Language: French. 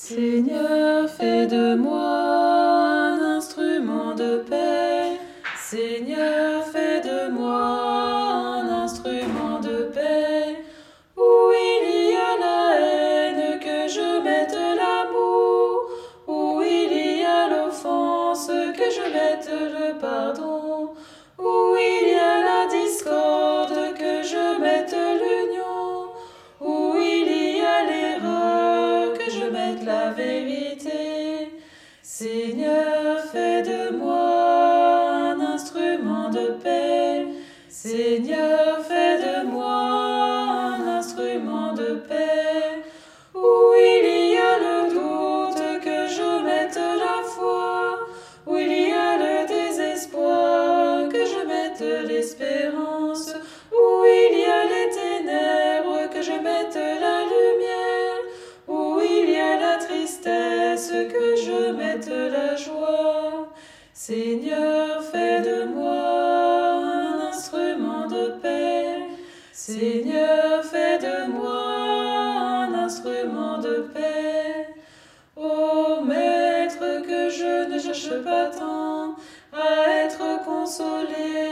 Seigneur, fais de moi un instrument de paix. Seigneur, fais de moi un instrument de paix. Où il y a la haine, que je mette l'amour. Où il y a l'offense, que je mette le pardon. Où il y a la discorde, que je mette l'union. Où il y a l'erreur, que je mette la vérité. Seigneur, fais de moi un instrument de paix. Seigneur, fais de moi un instrument de paix. Où il y a le doute, que je mette la foi. Où il y a le désespoir, que je mette l'espérance. Où il y a les ténèbres, que je mette la lumière. Où il y a la tristesse, que je mette la joie. Seigneur, fais de moi un instrument de paix. Seigneur, fais de moi un instrument de paix. Ô Maître, que je ne cherche pas tant à être consolé